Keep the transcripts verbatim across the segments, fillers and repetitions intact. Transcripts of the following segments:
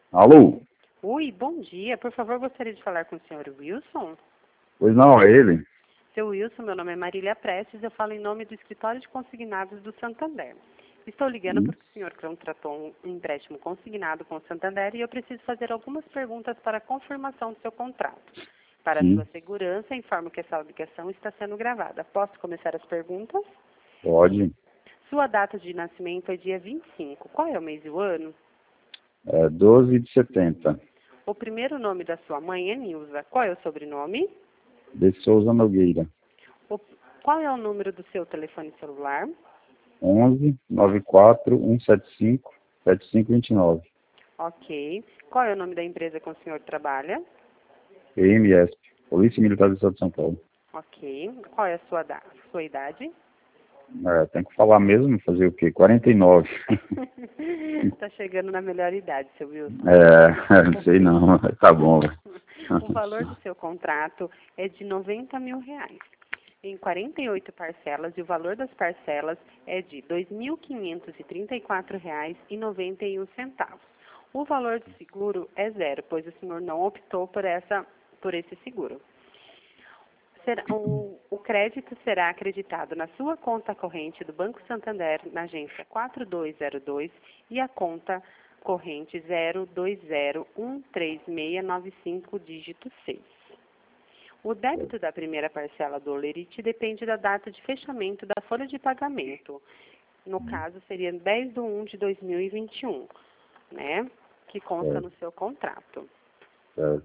Alô? Oi, bom dia. Por favor, gostaria de falar com o senhor Wilson. Pois não, é ele? Seu Wilson, meu nome é Marília Prestes, eu falo em nome do Escritório de Consignados do Santander. Estou ligando Hum? porque o senhor contratou um empréstimo consignado com o Santander e eu preciso fazer algumas perguntas para confirmação do seu contrato. Para Sim, sua segurança, informo que essa ligação está sendo gravada. Posso começar as perguntas? pode. Sua data de nascimento é dia vinte e cinco. Qual é o mês e o ano? É doze de setenta. O primeiro nome da sua mãe é Nilza. Qual é o sobrenome? De Souza Nogueira. O- Qual é o número do seu telefone celular? onze, nove quatro, um sete cinco, sete cinco dois nove. Ok. Qual é o nome da empresa com o senhor trabalha? P M S, Polícia Militar do Estado de São Paulo. Ok. Qual é a sua, da- sua idade? É, tem que falar mesmo, fazer o quê? quarenta e nove. Está chegando na melhor idade, seu Wilson. É, não sei não, tá bom. O valor do seu contrato é de noventa mil reais, em quarenta e oito parcelas, e o valor das parcelas é de dois mil quinhentos e trinta e quatro reais e noventa e um centavos. O valor do seguro é zero, pois o senhor não optou por, essa, por esse seguro. Será- o, o crédito será acreditado na sua conta corrente do Banco Santander, na agência quatro dois zero dois, e a conta corrente zero dois zero um três seis nove cinco, dígito seis. O débito da primeira parcela do Olerite depende da data de fechamento da folha de pagamento. No caso, seria dez de um de dois mil e vinte e um, né? Que consta É, no seu contrato. é,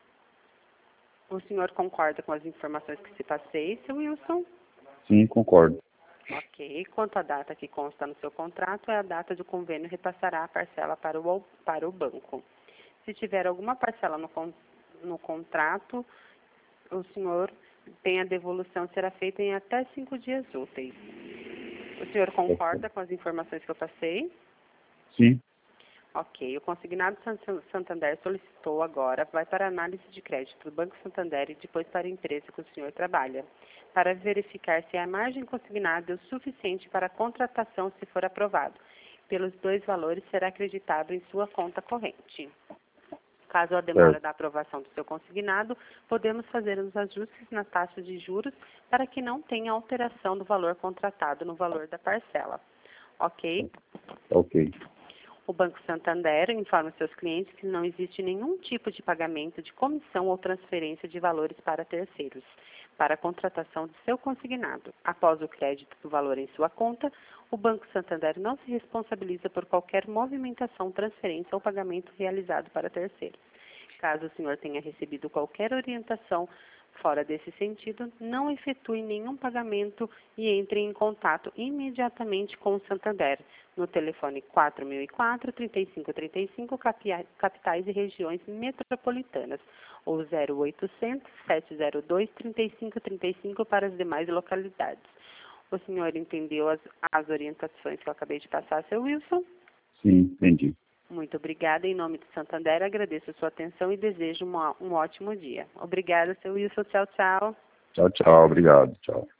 O senhor concorda com as informações que se passei, seu Wilson? sim, concordo. Ok. Quanto à data que consta no seu contrato, é a data do convênio repassará a parcela para o, para o banco. Se tiver alguma parcela no, con- no contrato, o senhor tem a devolução, será feita em até cinco dias úteis. O senhor concorda com as informações que eu passei? Sim, Ok. O consignado San- Santander solicitou agora, vai para a análise de crédito do Banco Santander e depois para a empresa que o senhor trabalha, para verificar se a margem consignada é o suficiente para a contratação, se for aprovado. Pelos dois valores, será acreditado em sua conta corrente. Caso a demora certo. da aprovação do seu consignado, podemos fazer os ajustes na taxa de juros para que não tenha alteração do valor contratado no valor da parcela. Ok? Ok. O Banco Santander informa seus clientes que não existe nenhum tipo de pagamento de comissão ou transferência de valores para terceiros, para a contratação de seu consignado. Após o crédito do valor em sua conta, o Banco Santander não se responsabiliza por qualquer movimentação, transferência ou pagamento realizado para terceiros. Caso o senhor tenha recebido qualquer orientação fora desse sentido, não efetue nenhum pagamento e entre em contato imediatamente com o Santander, no telefone quatro mil e quatro, trinta e cinco trinta e cinco, capi- capitais e regiões metropolitanas, ou zero oitocentos, sete zero dois, trinta e cinco trinta e cinco para as demais localidades. O senhor entendeu as, as orientações que eu acabei de passar, seu Wilson? Sim, entendi. Muito obrigada. Em nome do Santander, agradeço a sua atenção e desejo uma- um ótimo dia. Obrigada, seu Wilson. Tchau, tchau. Tchau, tchau, obrigado, tchau.